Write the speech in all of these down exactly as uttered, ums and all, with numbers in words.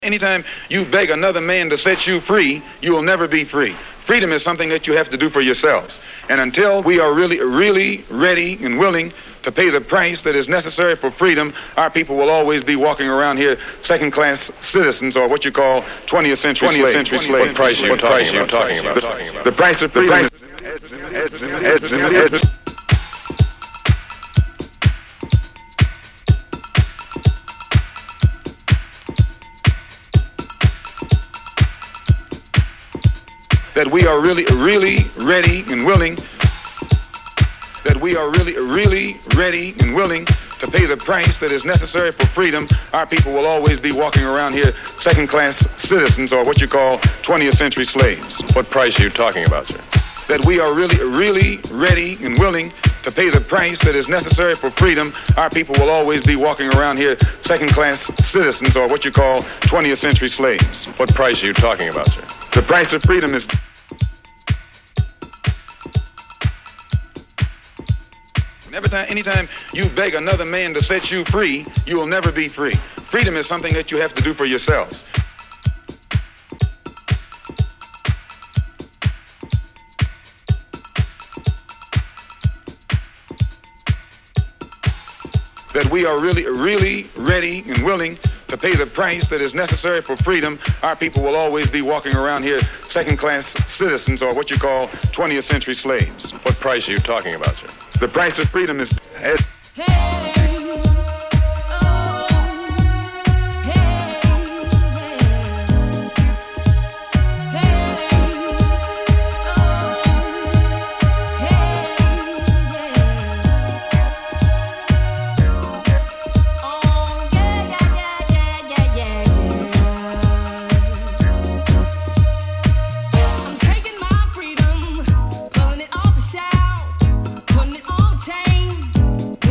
Anytime you beg another man to set you free, you will never be free. Freedom is something that you have to do for yourselves. And until we are really, really ready and willing to pay the price that is necessary for freedom, our people will always be walking around here second-class citizens, or what you call twentieth century slaves. Century slaves. What price are you talking about? Talking about? The, the price of freedom is... that we are really, really ready and willing, that we are really, really ready and willing to pay the price that is necessary for freedom, our people will always be walking around here second-class citizens, or what you call twentieth century slaves. What price are you talking about, sir? That we are really, really ready and willing to pay the price that is necessary for freedom, our people will always be walking around here second-class citizens, or what you call twentieth century slaves. What price are you talking about, sir? The price of freedom is... Every time, anytime you beg another man to set you free, you will never be free. Freedom is something that you have to do for yourselves. That we are really, really ready and willing to pay the price that is necessary for freedom, our people will always be walking around here second-class citizens, or what you call twentieth century slaves. What price are you talking about, sir? The price of freedom is... Hey. Pulling it off the shelf, putting it on the chain.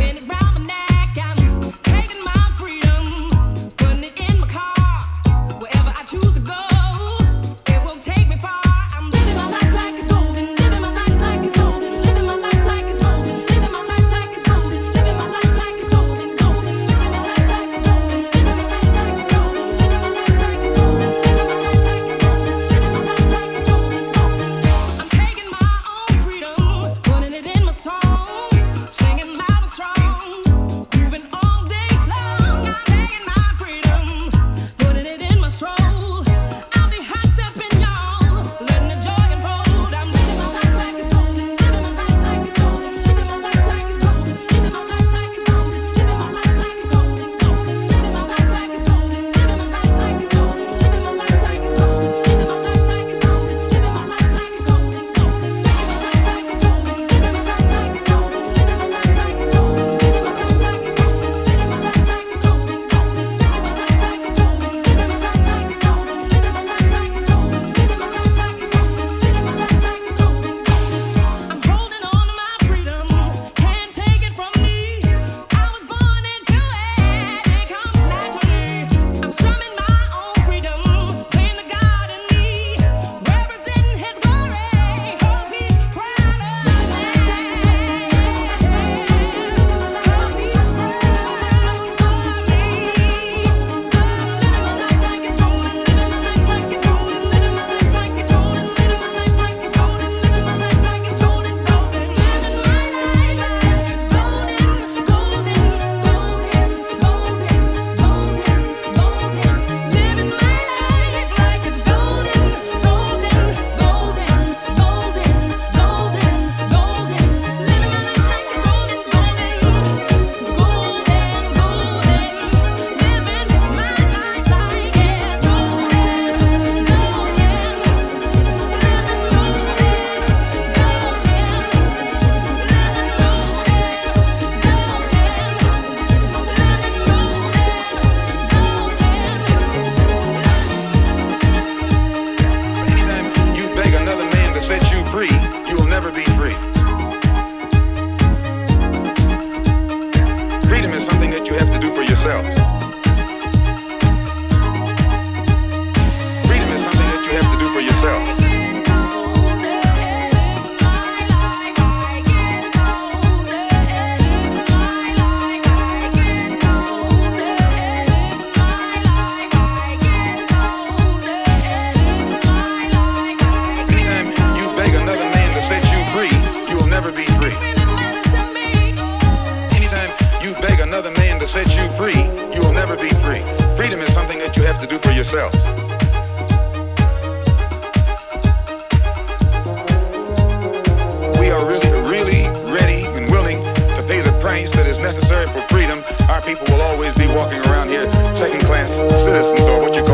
have to do for yourselves. We are really, really ready and willing to pay the price that is necessary for freedom. Our people will always be walking around here second-class citizens, or what you